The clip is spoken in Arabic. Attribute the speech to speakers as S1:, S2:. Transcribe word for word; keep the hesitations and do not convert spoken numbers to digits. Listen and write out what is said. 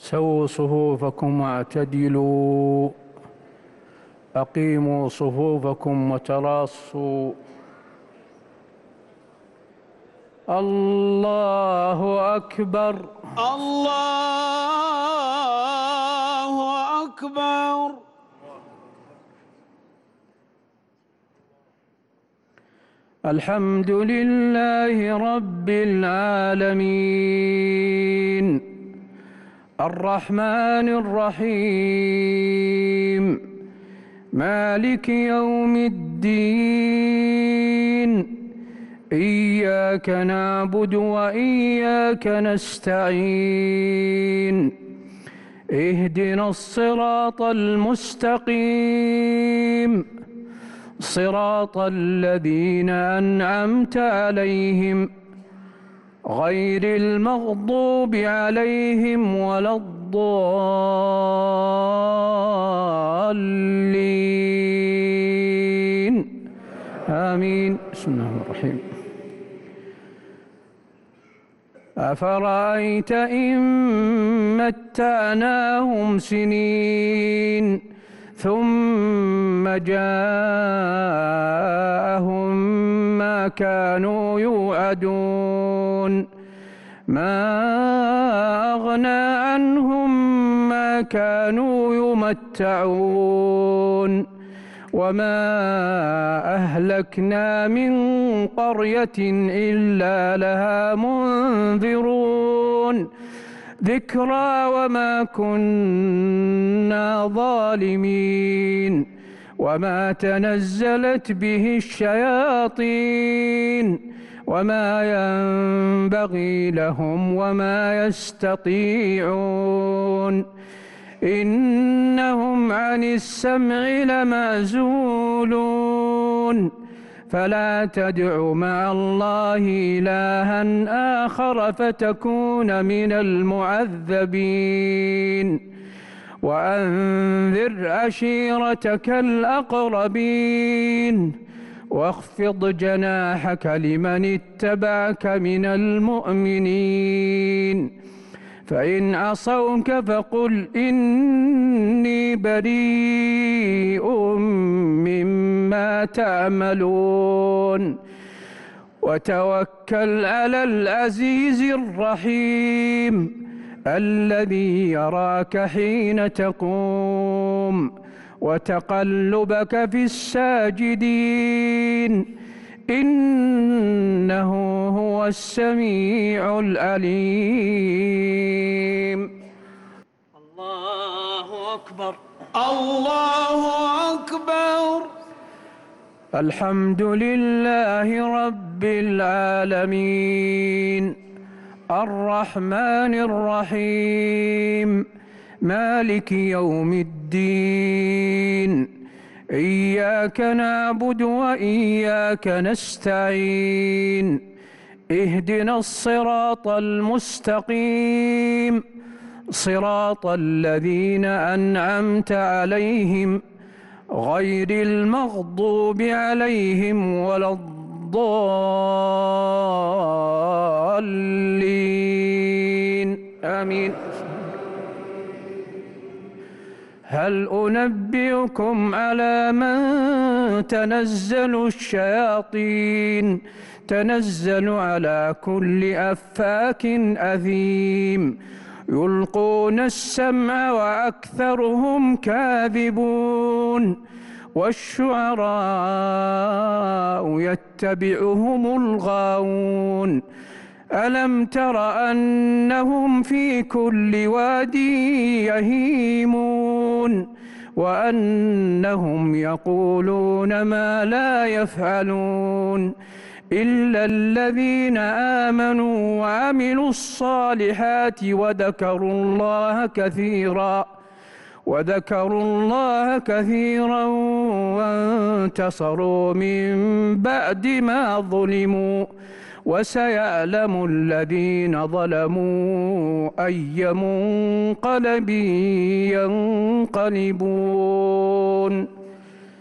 S1: سووا صفوفكم واعتدلوا، أقيموا صفوفكم وتراصوا. الله أكبر.
S2: الله أكبر.
S1: الحمد لله رب العالمين الرحمن الرحيم مالك يوم الدين إياك نعبد وإياك نستعين اهدنا الصراط المستقيم صراط الذين أنعمت عليهم غير المغضوب عليهم ولا الضالين آمين. بسم الله الرحمن الرحيم. أفرأيت إن متعناهم سنين ثم جاءهم ما كانوا يوعدون ما أغنى عنهم ما كانوا يمتعون وما أهلكنا من قرية إلا لها منذرون ذكرى وما كنا ظالمين وما تنزلت به الشياطين وما ينبغي لهم وما يستطيعون إنهم عن السمع لمعزولون فلا تدع مع الله إلها آخر فتكون من المعذبين وأنذر عشيرتك الأقربين واخفض جناحك لمن اتبعك من المؤمنين فإن عصوك فقل إني بريء مما تعملون وتوكل على العزيز الرحيم الذي يراك حين تقوم وتقلبك في الساجدين إنه هو السميع العليم.
S2: الله أكبر. الله أكبر.
S1: الحمد لله رب العالمين الرحمن الرحيم مالك يوم الدين إياك نعبد وإياك نستعين اهدنا الصراط المستقيم صراط الذين أنعمت عليهم غير المغضوب عليهم ولا الضالين آمين. هل أنبئكم على من تنزل الشياطين تنزل على كل أفاك أثيم يلقون السمع وأكثرهم كاذبون والشعراء يتبعهم الغاوون ألم تر أنهم في كل واد يهيمون وأنهم يقولون ما لا يفعلون إلا الذين آمنوا وعملوا الصالحات وذكروا الله كثيرا وذكروا الله كثيرا وانتصروا من بعد ما ظلموا وسيعلم الذين ظلموا أي منقلب ينقلبون.